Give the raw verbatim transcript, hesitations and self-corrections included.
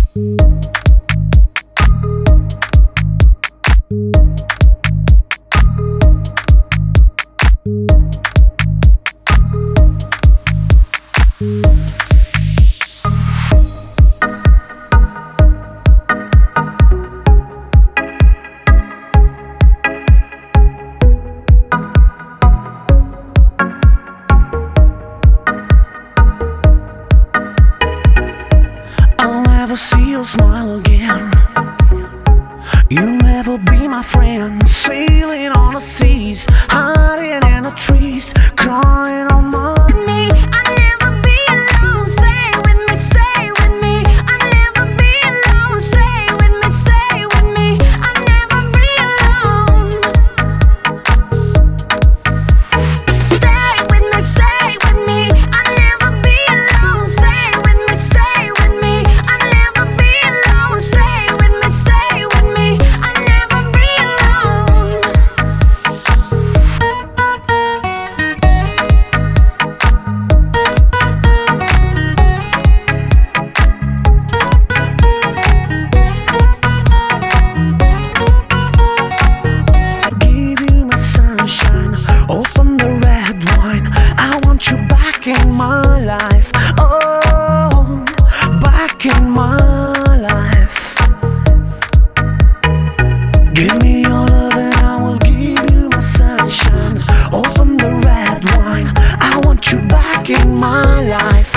Never see your smile again. You'll never be my friend. Sailing on the seas, hiding in the trees, crying on my me. I'll never be alone. Stay with me, stay with me. I'll never be alone. Stay with me, stay with me. I'll never be alone. Stay with me, stay with me. I'll never be alone. Stay with me, stay with me. I'll never be alone. Stay with me, stay with me. I'll never be alone. give you my sunshine, open the red wine. I want you back in my life. Oh, back in my life. Give me your love and I will give you my sunshine. Open the red wine. I want you back in my life.